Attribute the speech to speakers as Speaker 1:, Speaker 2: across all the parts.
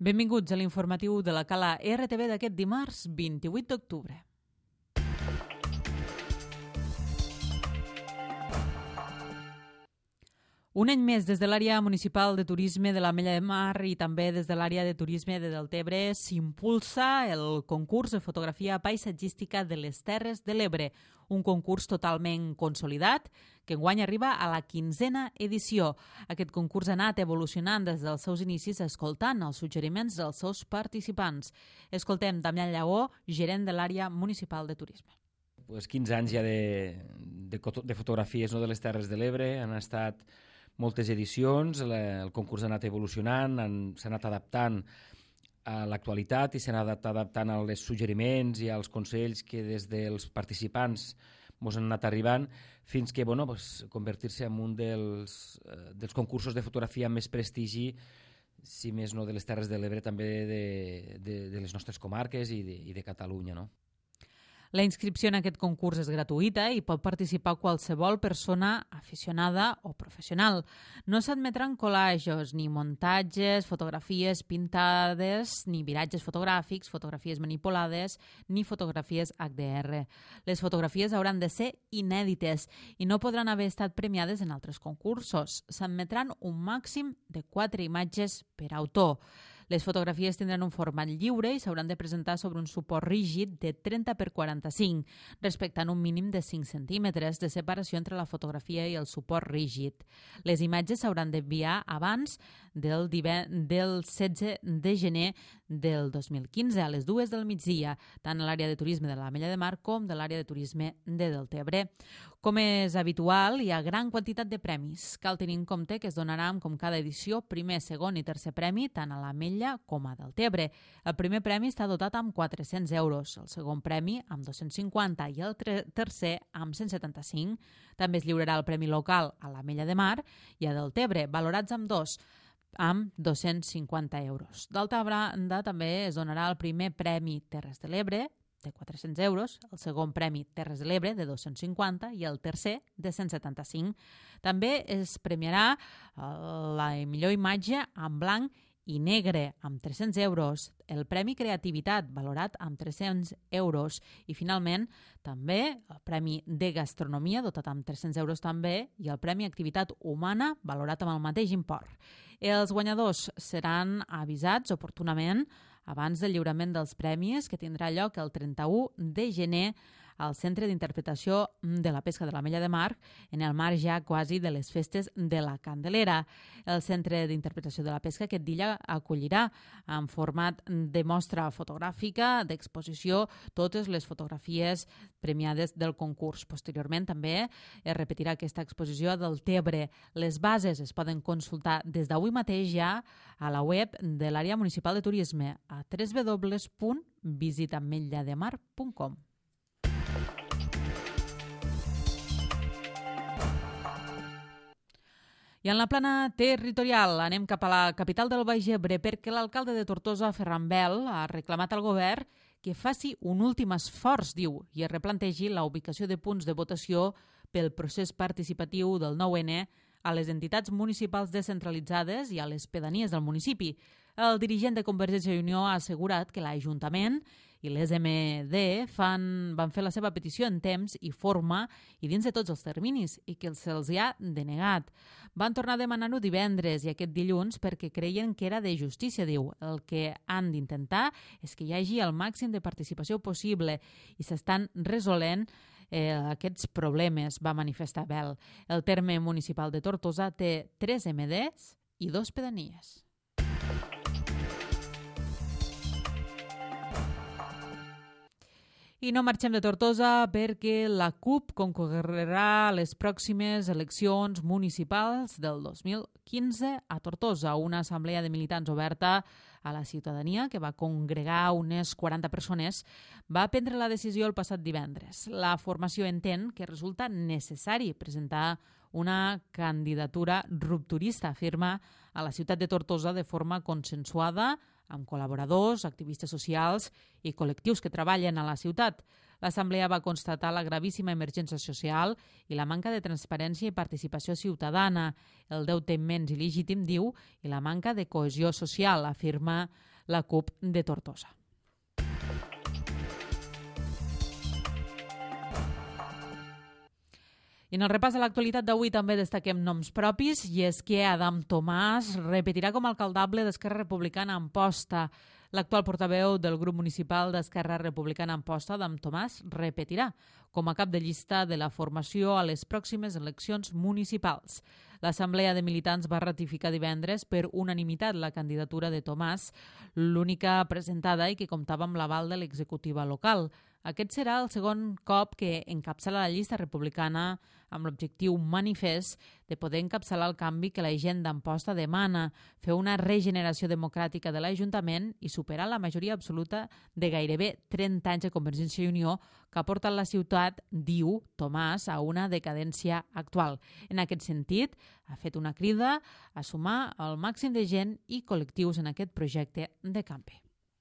Speaker 1: Benvinguts a l'informatiu de la Cala RTV d'aquest dimarts 28 d'octubre. Un any més des de l'àrea municipal de turisme de l'Ametlla de Mar i també des de l'àrea de turisme de Deltebre s'impulsa el concurs de fotografia paisatgística de les Terres de l'Ebre, un concurs totalment consolidat que enguany arriba a la 15a edició. Aquest concurs ha anat evolucionant des dels seus inicis escoltant els suggeriments dels seus participants. Escoltem Damià Llagó, gerent de l'àrea municipal de turisme.
Speaker 2: 15 anys ja de fotografies de les Terres de l'Ebre, han estat moltes edicions, el concurs ha anat evolucionant, s'ha anat adaptant a l'actualitat i s'ha anat adaptant als suggeriments i als consells que des dels participants ens han anat arribant fins que convertir-se en un dels concursos de fotografia amb més prestigi, si més no de les Terres de l'Ebre, també de les nostres comarques i de Catalunya, no?
Speaker 1: La inscripció en aquest concurs és gratuïta i pot participar qualsevol persona aficionada o professional. No s'admetran collages, ni muntatges, fotografies pintades, ni viratges fotogràfics, fotografies manipulades, ni fotografies HDR. Les fotografies hauran de ser inèdites i no podran haver estat premiades en altres concursos. S'admetran un màxim de 4 imatges per autor. Les fotografies tindran un format lliure i s'hauran de presentar sobre un suport rígid de 30 x 45, respectant un mínim de 5 centímetres de separació entre la fotografia i el suport rígid. Les imatges s'hauran d'enviar abans del 16 de gener del 2015 a les 2 del migdia, tant a l'àrea de turisme de l'Ametlla de Mar com de l'àrea de turisme de Deltebre. Com és habitual, hi ha gran quantitat de premis. Cal tenir en compte que es donaran, com cada edició, primer, segon i tercer premi, tant a l'Ametlla com a Deltebre. El primer premi està dotat amb 400 euros, el segon premi amb 250 i el tercer amb 175. També es lliurarà el premi local a l'Ametlla de Mar i a Deltebre, valorats amb 250 euros. D'altra banda, també es donarà el primer premi Terres de l'Ebre, de 400 euros, el segon premi Terres de l'Ebre, de 250, i el tercer, de 175. També es premiarà la millor imatge en blanc i negre, amb 300 euros, el Premi Creativitat, valorat amb 300 euros, i finalment també el Premi de Gastronomia, dotat amb 300 euros també, i el Premi Activitat Humana, valorat amb el mateix import. Els guanyadors seran avisats oportunament abans del lliurament dels premis, que tindrà lloc el 31 de gener al Centre d'Interpretació de la Pesca de l'Ametlla de Mar, en el marc ja quasi de les festes de la Candelera. El Centre d'Interpretació de la Pesca aquest dia acollirà en format de mostra fotogràfica, d'exposició, totes les fotografies premiades del concurs. Posteriorment també es repetirà aquesta exposició a Deltebre. Les bases es poden consultar des d'avui mateix ja a la web de l'àrea municipal de turisme a www.visitametllademar.com. I en la plana territorial anem cap a la capital del Baix Ebre perquè l'alcalde de Tortosa, Ferran Bel, ha reclamat al govern que faci un últim esforç, diu, i es replantegi la ubicació de punts de votació pel procés participatiu del 9N a les entitats municipals descentralitzades i a les pedanies del municipi. El dirigent de Convergència i Unió ha assegurat que l'Ajuntament i l'SMD van fer la seva petició en temps i forma i dins de tots els terminis i que se'ls ha denegat. Van tornar a demanar-ho divendres i aquest dilluns perquè creien que era de justícia, diu. El que han d'intentar és que hi hagi el màxim de participació possible i s'estan resolent aquests problemes, va manifestar Bel. El terme municipal de Tortosa té 3 MDs i 2 pedanies. I no marxem de Tortosa perquè la CUP concorrerà a les pròximes eleccions municipals del 2015 a Tortosa, una assemblea de militants oberta a la ciutadania que va congregar unes 40 persones, va prendre la decisió el passat divendres. La formació entén que resulta necessari presentar una candidatura rupturista, afirma, a la ciutat de Tortosa de forma consensuada amb col·laboradors, activistes socials i col·lectius que treballen a la ciutat. L'Assemblea va constatar la gravíssima emergència social i la manca de transparència i participació ciutadana, el deute immens il·legítim, diu, i la manca de cohesió social, afirma la CUP de Tortosa. I en el repàs de l'actualitat d'avui també destaquem noms propis, i és que Adam Tomàs repetirà com a alcaldable d'Esquerra Republicana a Amposta. L'actual portaveu del grup municipal d'Esquerra Republicana a Amposta, Adam Tomàs, repetirà com a cap de llista de la formació a les pròximes eleccions municipals. L'Assemblea de Militants va ratificar divendres per unanimitat la candidatura de Tomàs, l'única presentada i que comptava amb l'aval de l'executiva local. Aquest serà el segon cop que encapçala la llista republicana amb l'objectiu manifest de poder encapçalar el canvi que la gent d'Amposta demana, fer una regeneració democràtica de l'Ajuntament i superar la majoria absoluta de gairebé 30 anys de Convergència i Unió que ha portat la ciutat, diu Tomàs, a una decadència actual. En aquest sentit, ha fet una crida a sumar el màxim de gent i col·lectius en aquest projecte de canvi.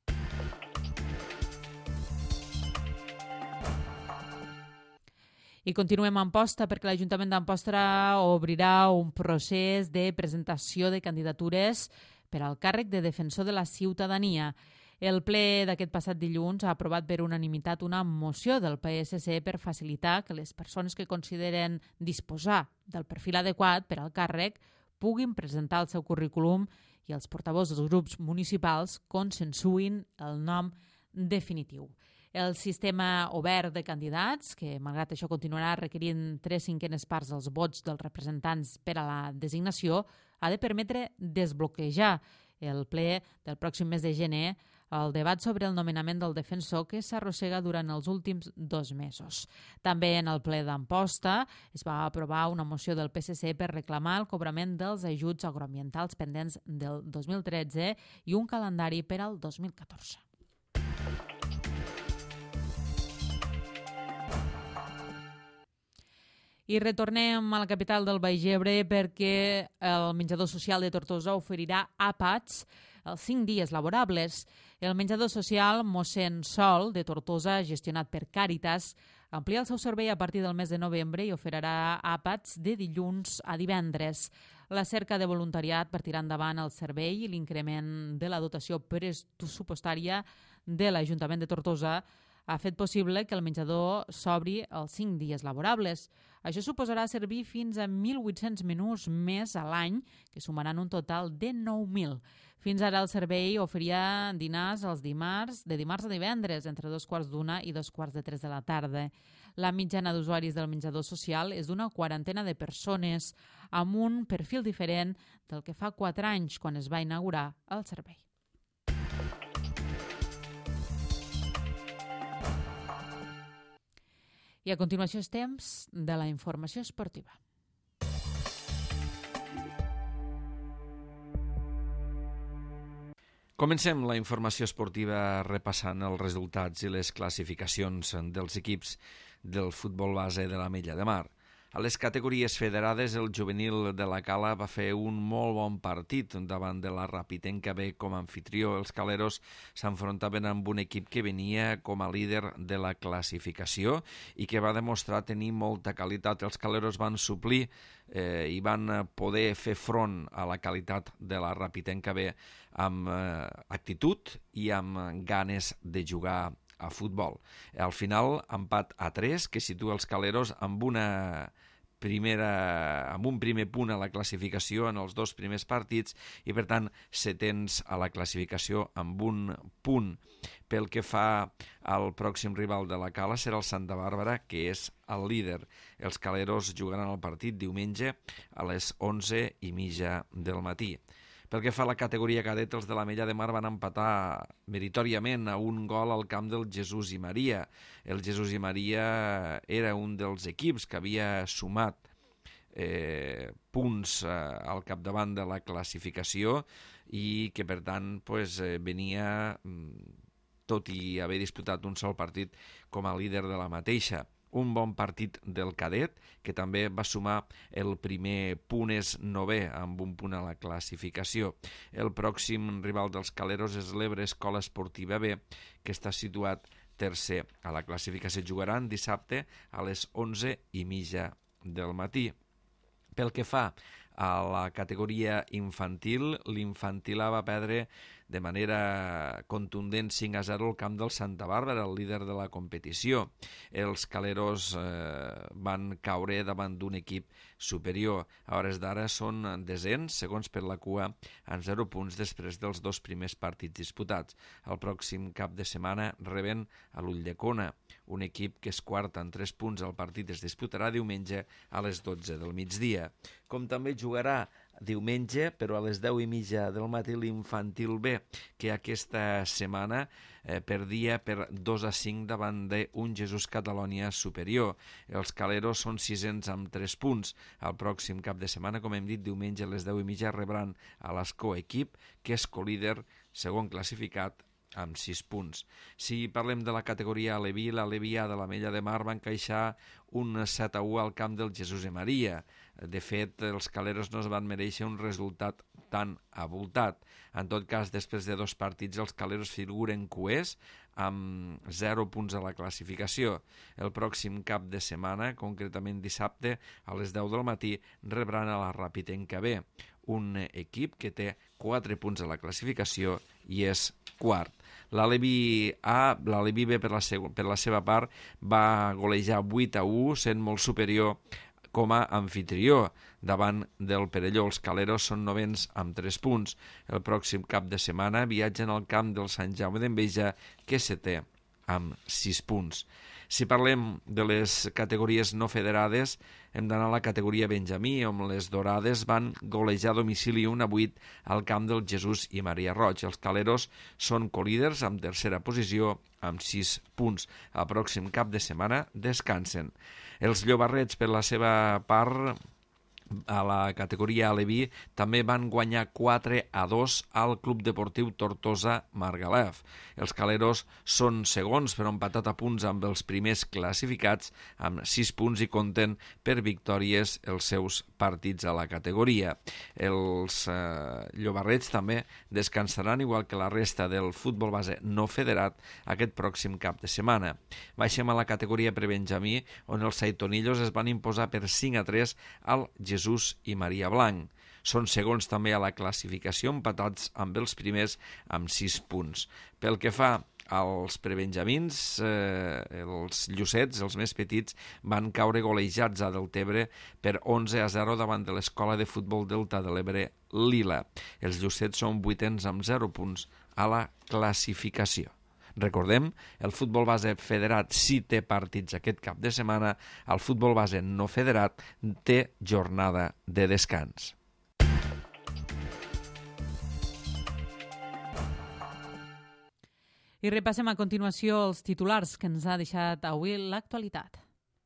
Speaker 1: I continuem a Amposta perquè l'Ajuntament d'Amposta obrirà un procés de presentació de candidatures per al càrrec de defensor de la ciutadania. El ple d'aquest passat dilluns ha aprovat per unanimitat una moció del PSC per facilitar que les persones que consideren disposar del perfil adequat per al càrrec puguin presentar el seu currículum i els portaveus dels grups municipals consensuïn el nom definitiu. El sistema obert de candidats, que malgrat això continuarà requerint 3/5 parts dels vots dels representants per a la designació, ha de permetre desbloquejar el ple del pròxim mes de gener el debat sobre el nomenament del defensor que s'arrossega durant els últims 2 mesos. També en el ple d'Amposta es va aprovar una moció del PSC per reclamar el cobrament dels ajuts agroambientals pendents del 2013 i un calendari per al 2014. I retornem a la capital del Baix Ebre perquè el menjador social de Tortosa oferirà àpats els 5 dies laborables. El menjador social Mossèn Sol de Tortosa, gestionat per Càritas, amplia el seu servei a partir del mes de novembre i oferirà àpats de dilluns a divendres. La cerca de voluntariat per tirar endavant el servei i l'increment de la dotació pressupostària de l'Ajuntament de Tortosa ha fet possible que el menjador s'obri els 5 dies laborables. Això suposarà servir fins a 1.800 menús més a l'any, que sumaran un total de 9.000. Fins ara el servei oferia dinars els de dimarts a divendres, entre 2:15 i 2:45 de la tarda. La mitjana d'usuaris del menjador social és d'una 40 de persones, amb un perfil diferent del que fa 4 anys, quan es va inaugurar el servei. I a continuació és temps de la informació esportiva.
Speaker 3: Comencem la informació esportiva repassant els resultats i les classificacions dels equips del futbol base de l'Ametlla de Mar. A les categories federades, el juvenil de la Cala va fer un molt bon partit davant de la Rapitenca B com a anfitrió. Els caleros s'enfrontaven amb un equip que venia com a líder de la classificació i que va demostrar tenir molta qualitat. Els caleros van suplir i van poder fer front a la qualitat de la Rapitenca B amb actitud i amb ganes de jugar a futbol. Al final, empat a 3, que situa els caleros amb un primer punt a la classificació en els 2 primers partits i, per tant, setens a la classificació amb un punt. Pel que fa al pròxim rival de la Cala serà el Santa Bàrbara, que és el líder. Els caleros jugaran el partit diumenge a les 11:30 del matí. Pel que fa a la categoria cadet, els de l'Ametlla de Mar van empatar meritòriament a 1 gol al camp del Jesús i Maria. El Jesús i Maria era un dels equips que havia sumat punts al capdavant de la classificació i que, per tant, venia, tot i haver disputat un sol partit, com a líder de la mateixa. Un bon partit del cadet, que també va sumar el primer punt, és 9è, amb un punt a la classificació. El pròxim rival dels caleros és l'Ebre Escola Esportiva B, que està situat tercer a la classificació. Jugaran dissabte a les 11:30 del matí. Pel que fa a la categoria infantil, l'Infantil A va perdre de manera contundent 5-0 al camp del Santa Bàrbara, el líder de la competició. Els caleros van caure davant d'un equip superior. A hores d'ara són desens, segons per la cua, amb 0 punts després dels 2 primers partits disputats. El pròxim cap de setmana reben a l'Ulldecona, un equip que és quart amb 3 punts. El partit es disputarà diumenge a les 12 del migdia. Com també jugarà diumenge, però a les 10:30 del matí, l'Infantil B, que aquesta setmana perdia per 2-5 davant d'un Jesús Catalònia superior. Els caleros són sisens amb 3 punts. El pròxim cap de setmana, com hem dit, diumenge a les 10:30 rebran a l'Escó equip, que és colíder, segon classificat, amb 6 punts. Si parlem de la categoria Aleví, l'Aleví A de l'Ametlla de Mar va encaixar un 7-1 al camp del Jesús i Maria. De fet, els caleros no es van mereixer un resultat tan abultat. En tot cas, després de 2 partits, els caleros figuren cuers amb 0 punts a la classificació. El pròxim cap de setmana, concretament dissabte, a les 10 del matí, rebran a la Ràpitenca B, un equip que té 4 punts a la classificació i és quart. L'Aleví A, l'Aleví B per la seva part, va golejar 8-1, sent molt superior com a anfitrió davant del Perelló. Els caleros són novens amb 3 punts. El pròxim cap de setmana viatgen al camp del Sant Jaume d'Enveja, que és setè amb 6 punts. Si parlem de les categories no federades, hem d'anar a la categoria Benjamí, on les Dorades van golejar a domicili 1-8 al camp del Jesús i Maria Roig. Els caleros són colíders amb tercera posició amb 6 punts. Al pròxim cap de setmana descansen. Els Llobarrets, per la seva part, a la categoria Aleví, també van guanyar 4-2 al Club Deportiu Tortosa Margalef. Els caleros són segons, però empatat a punts amb els primers classificats, amb 6 punts, i compten per victòries els seus partits a la categoria. Els Llobarrets també descansaran, igual que la resta del futbol base no federat, aquest pròxim cap de setmana. Baixem a la categoria prebenjamí, on els Saitonillos es van imposar per 5-3 al Jesús i Maria Blanc. Són segons també a la classificació, empatats amb els primers amb 6 punts. Pel que fa als prebenjamins, els llucets, els més petits, van caure golejats a Deltebre per 11-0 davant de l'Escola de Futbol Delta de l'Ebre Lila. Els llucets són 8ens amb 0 punts a la classificació. Recordem, el futbol base federat sí té partits aquest cap de setmana, el futbol base no federat té jornada de descans.
Speaker 1: I repassem a continuació els titulars que ens ha deixat avui l'actualitat.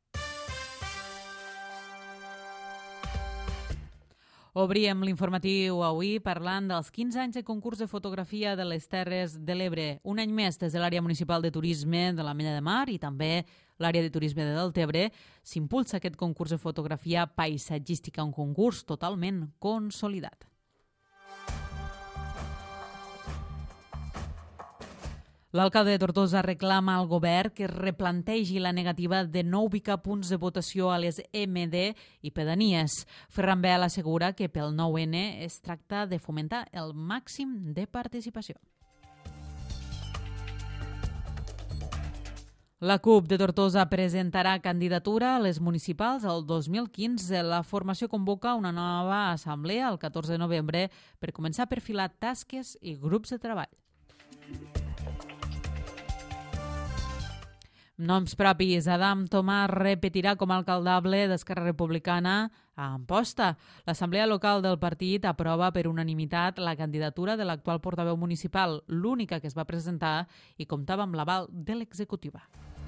Speaker 1: Obríem l'informatiu avui parlant dels 15 anys de concurs de fotografia de les Terres de l'Ebre. Un any més des de l'àrea municipal de turisme de l'Ametlla de Mar i també l'àrea de turisme de Deltebre s'impulsa aquest concurs de fotografia paisatgística, un concurs totalment consolidat. L'alcalde de Tortosa reclama al govern que replantegi la negativa de no ubicar punts de votació a les MD i pedanies. Ferran Bel assegura que pel 9N es tracta de fomentar el màxim de participació. La CUP de Tortosa presentarà candidatura a les municipals el 2015. La formació convoca una nova assemblea el 14 de novembre per començar a perfilar tasques i grups de treball. Noms propis. Adam Tomàs repetirà com a alcaldable d'Esquerra Republicana a Amposta. L'Assemblea Local del partit aprova per unanimitat la candidatura de l'actual portaveu municipal, l'única que es va presentar i comptava amb l'aval de l'executiva.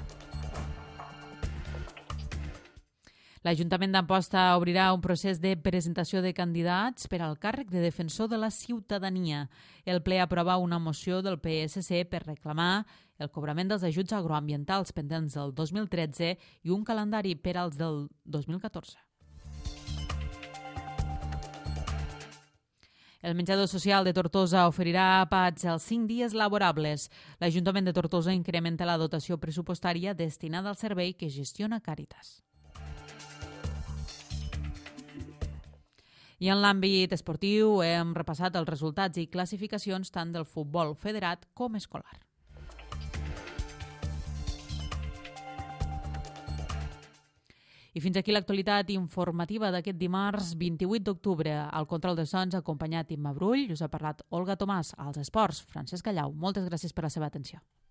Speaker 1: L'Ajuntament d'Amposta obrirà un procés de presentació de candidats per al càrrec de defensor de la ciutadania. El ple aprova una moció del PSC per reclamar el cobrament dels ajuts agroambientals pendents del 2013 i un calendari per als del 2014. El menjador social de Tortosa oferirà àpats els 5 dies laborables. L'Ajuntament de Tortosa incrementa la dotació pressupostària destinada al servei que gestiona Càritas. I en l'àmbit esportiu hem repassat els resultats i classificacions tant del futbol federat com escolar. I fins aquí l'actualitat informativa d'aquest dimarts 28 d'octubre. Al control de sons ha acompanyat Imma Brull, us ha parlat Olga Tomàs, als esports, Francesc Callau. Moltes gràcies per la seva atenció.